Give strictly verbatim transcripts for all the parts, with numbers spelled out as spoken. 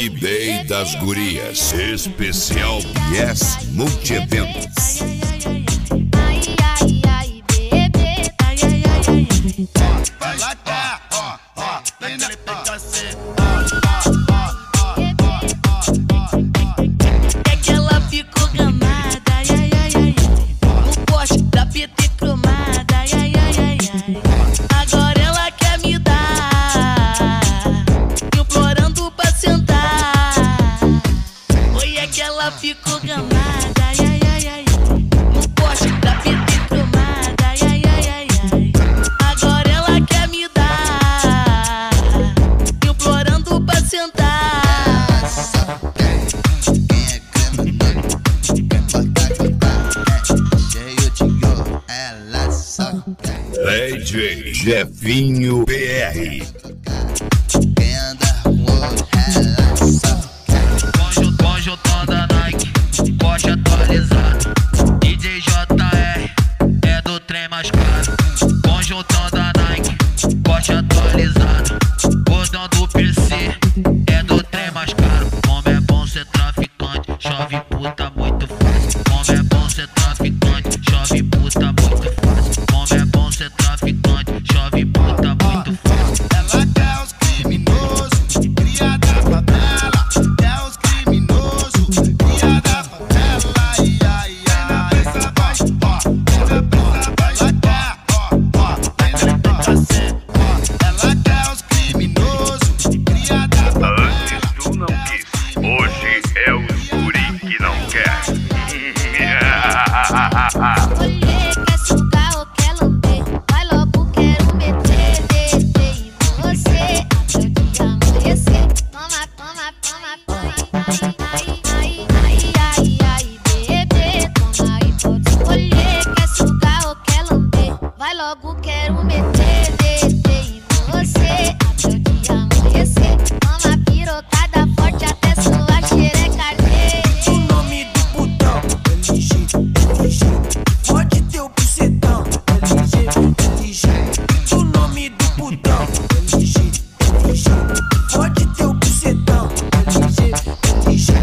B-Day das Gurias, especial Yes Multieventos. Ficou gamada, ai, ai, ai, no poste da P T cromada, ai, ai, ai, ai. Agora ela quer me dar, implorando pra sentar. Quem é criminoso, quem bota contar, é cheio de ouro, ela só quer. D J Jefinho P R. Quem anda com ouro, ela só quer. Conjuntão da Nike, Porsche atualizado. D J J R é do trem mais caro. Conjuntão da Nike, Porsche atualizado. Bordão do P C é do trem mais caro. Como é bom ser traficante, chove puta muito fácil. Como é bom ser traficante, chove puta muito fácil. Como é bom ser traficante, chove puta muito fácil. Ela quer os criminosos, cria da favela. Quer os criminosos, cria da favela. Ai, ai, ai. Essa vai, ó, essa presa vai. Ela quer, ó, ó, ela quer ser, ó. Ela quer os criminosos, cria da favela. Antes tu não quis, hoje é o guri que não quer. Olhei, quer sugar ou quer lamber, vai logo, quero meter dedo em você até o dia amanhecer. Toma, toma, toma, toma, ai, ai, ai, ai, ai, bebê, toma e pode escolher. Quer sugar ou quer lamber, vai logo, quero meter dedo em você até o dia amanhecer. Toma pirocada forte até sua xereca arder. O nome do putão, L G, L G. Pode ter o bucetão, L G, L G. O nome do putão, L G, L G. Pode ter o bucetão, L G, L G.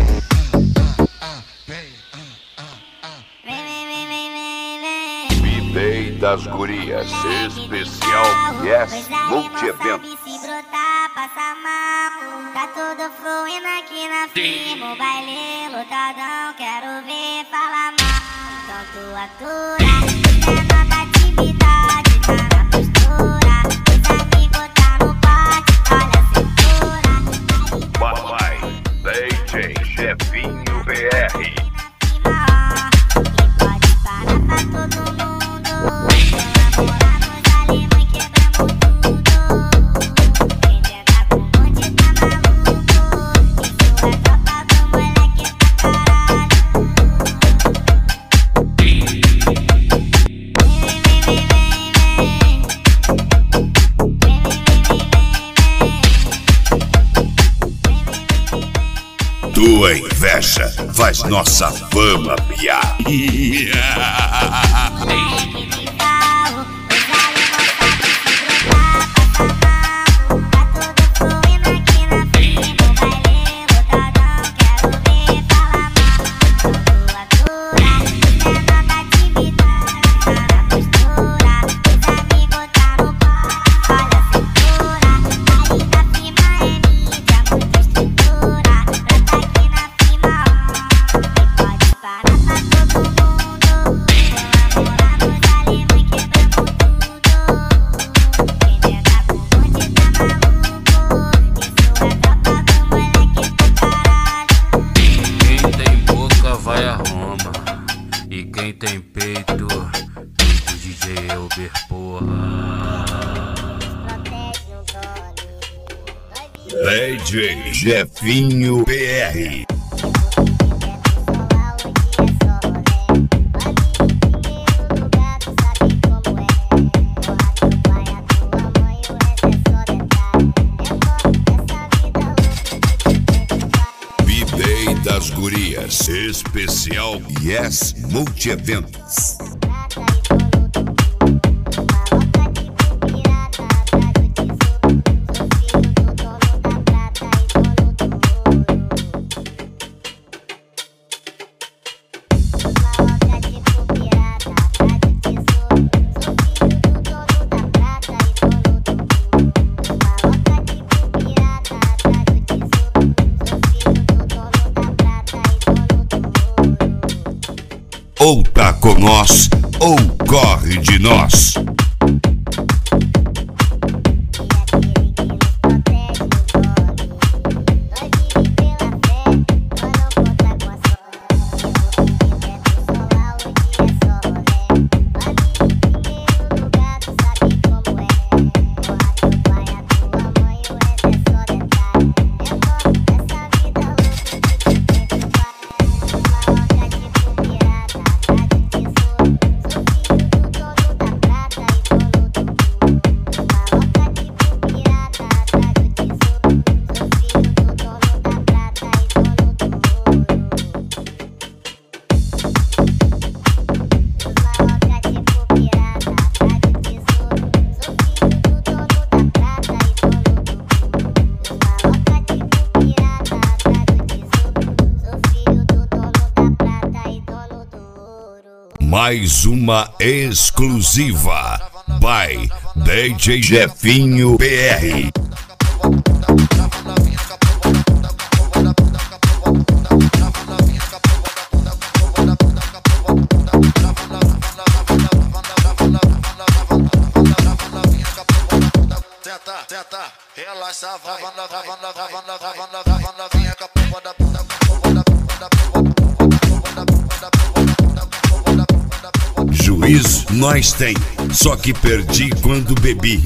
B-Day das Gurias, especial Yes Multieventos. Se brotar, passa mal. Tá tudo fluindo aqui na firma. O baile lotadão, quero ver falar mal. Então tu atura, é nova atividade, tá na postura. Os amigos tá no pote, olha a cintura. Papai, D J Jefinho P R. E pode parar pra todo mundo. Meu namorado ali, mãe, quebramos tudo. Quem tenta com bonde tá maluco. Isso é tropa do moleque pra caralho. Vem, vem, vem, vem, vem. Vem, vem, vem, vem, vem. Tua inveja faz nossa fama piar. Quem tem peito, peito D J Elber, porra. D J Jefinho P R. B-Day das Gurias, especial Yes Multieventos. Ou tá com nós, ou corre de nós. Mais uma exclusiva by D J Jefinho P R. Tenta, tenta, relaxa, vai, vai, vai, vai, vai, vai, vai, vai, vai, vinha com a porra da puta, porra da puta, da puta, da puta, da puta. Juízo nós tem, só que perdi quando bebi.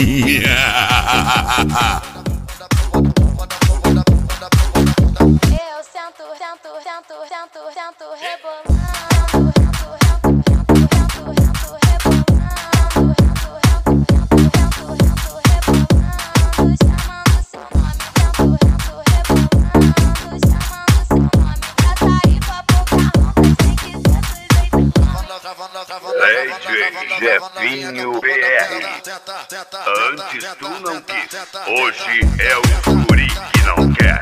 Eu sento, sento, sento, sento, sento, rebolando, D J Jefinho P R. Antes tu não quis, hoje é o guri que não quer.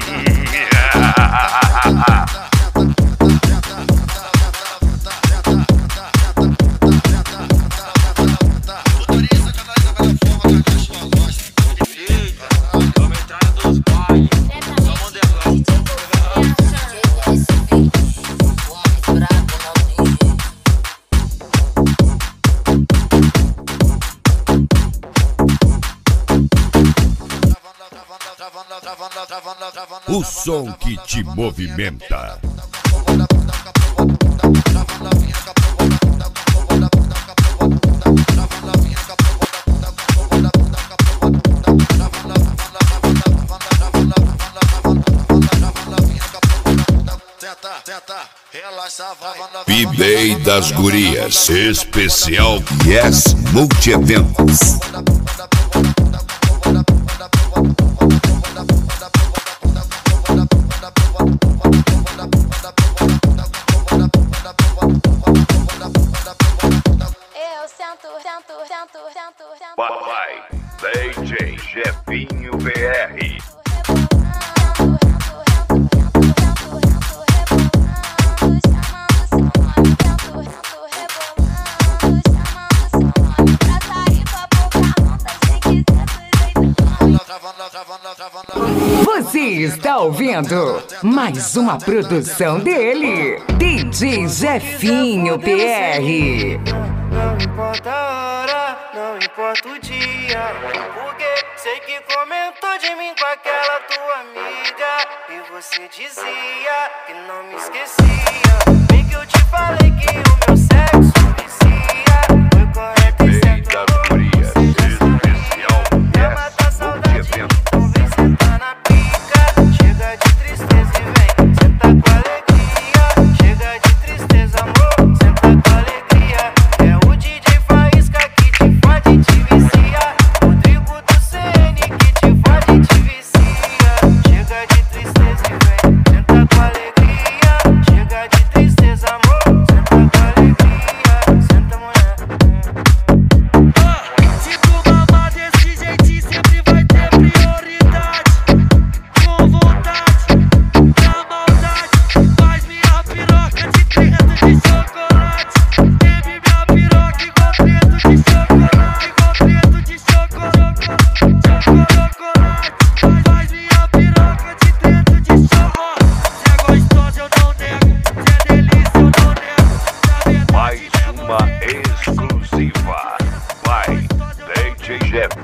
O som que te movimenta. P Day das Gurias, especial Yes Multi-Eventos. Papai, D J Jefinho P R. Você está ouvindo mais uma produção dele, D J Jefinho P R. Não importa a hora, não importa o dia, porque sei que comentou de mim com aquela tua amiga, e você dizia que não me esquecia. Bem que eu te falei que o meu sexo vicia. Foi correto e certo, das Gurias, especial quer matar saudade, então vem sentar na pica. Chega de tristeza e vem sentar com alegria. Chega de tristeza, amor, senta com alegria. É o D J Faísca que te fode e te vicia. Rodrigo do C N que te fode e te vicia. Chega de tristeza e vem senta com alegria. Chega de tristeza, amor, senta com alegria.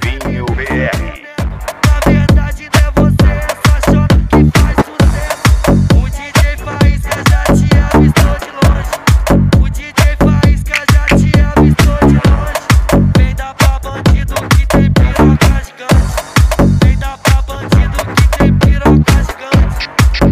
Jefinho P R. Na verdade não é você, é só choque que faz sucesso. O D J Faísca já te avistou de longe. O D J Faísca já te avistou de longe. Vem dar pra bandido que tem piroca gigante. Vem dar pra bandido que tem piroca gigante.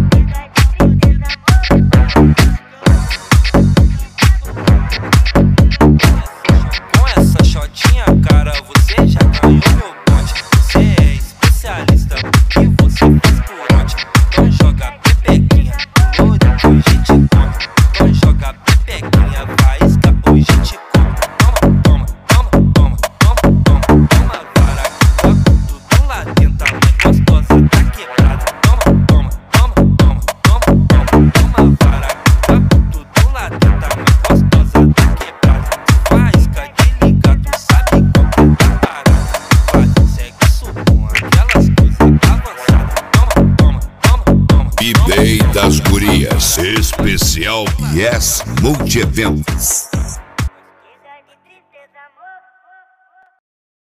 Com essa shotinha, cara, você já ganhou meu ponte. Você é especialista porque você faz por onde. Então joga pepequinha, louro que hoje te come. Então joga pepequinha, Faísca, hoje te come. Toma, toma, toma, toma, toma, toma, toma, vara que toca tudo lá dentro, a mãe gostosa tá quebrada. Toma, toma, toma, toma, toma, toma, toma, vara que toca tudo lá dentro, a mãe gostosa tá quebrada. Faísca de liga, tu sabe qual que é a parada. Faz sexo com aquelas coisas avançadas. Toma, toma, toma, toma. B-Day das Gurias. Especial Yes Multi Eventos.